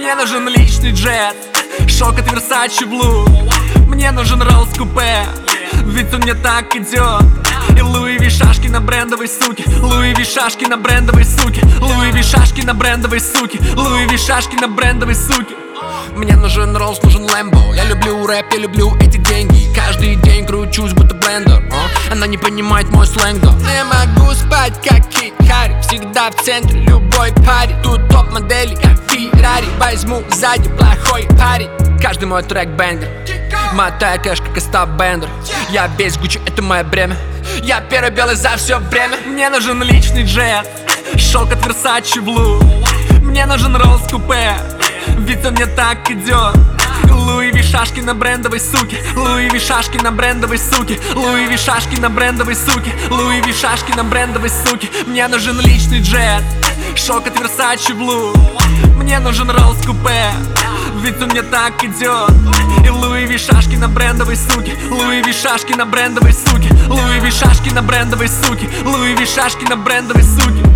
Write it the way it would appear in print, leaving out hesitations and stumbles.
Мне нужен личный джет, шок от Versace Blue. Мне нужен Rolls купе, ведь он мне так идет. И Луи Ви шашки на брендовой суке, Луи Ви шашки на брендовой суке, Луи Ви шашки на брендовой суке, Луи Ви шашки на брендовой суке. Мне нужен Rolls, нужен Lambo. Я люблю рэп, я люблю эти деньги. Каждый день кручусь, будто блендер. Она не понимает мой сленг, да. Не могу спать, как Кит Хари. Всегда в центре любой пари. Тут топ-модели, как Феррари. Возьму сзади плохой парень. Каждый мой трек бэнгер. Мотаю кэш, как Остап Бендер. Я весь Гуччи, это мое бремя. Я первый белый за все время. Мне нужен личный джет, шок от Versace Blue. Мне нужен Rolls купе, ведь он мне так идет. Луи Ви шашки на брендовой суке, Луи Ви шашки на брендовой суке, Луи Ви шашки на брендовой суке, Луи Ви шашки на брендовой суке. Мне нужен личный джет, шок от Versace Blue. Мне нужен Rolls купе, ведь он мне так идет. И Луи Ви шашки на брендовой суке, Луи Ви шашки на брендовой суке, Луи Ви шашки на брендовой суке, Луи Ви шашки на брендовой суке.